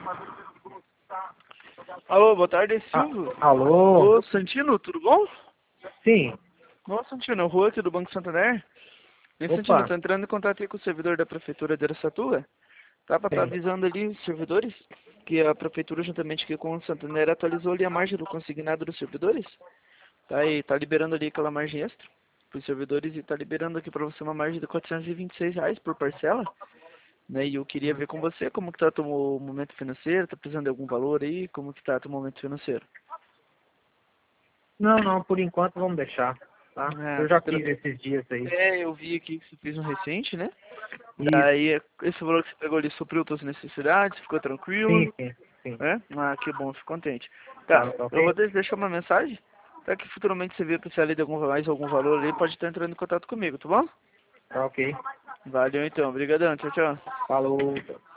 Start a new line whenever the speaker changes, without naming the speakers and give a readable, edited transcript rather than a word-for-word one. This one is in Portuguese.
Alô, boa tarde, Silvio.
Alô?
Ô, Santino, tudo bom?
Sim.
Ô, Santino, é o Rua aqui do Banco Santander. E, Santino, tô entrando em contato aí com o servidor da Prefeitura de Araçatuba. Tá pra estar avisando ali os servidores que a Prefeitura, juntamente aqui com o Santander, atualizou ali a margem do consignado dos servidores. Tá aí, tá liberando ali aquela margem extra pros servidores e tá liberando aqui pra você uma margem de R$ 426 por parcela. Né, e eu queria ver com você como que tá o momento financeiro, tá precisando de algum valor aí, como que tá o momento financeiro.
Não, por enquanto vamos deixar, tá? Eu já fiz esses dias aí.
É, eu vi aqui que você fez um recente, né?
Isso.
Daí, esse valor que você pegou ali supriu suas necessidades, ficou tranquilo?
Sim.
É? Ah, que bom, fico contente. Tá,
Okay?
eu vou deixar uma mensagem, tá, que futuramente você vir precisar ali de mais algum valor ali, pode estar entrando em contato comigo, tá bom?
Tá ok.
Valeu então, obrigadão, tchau, tchau.
Falou.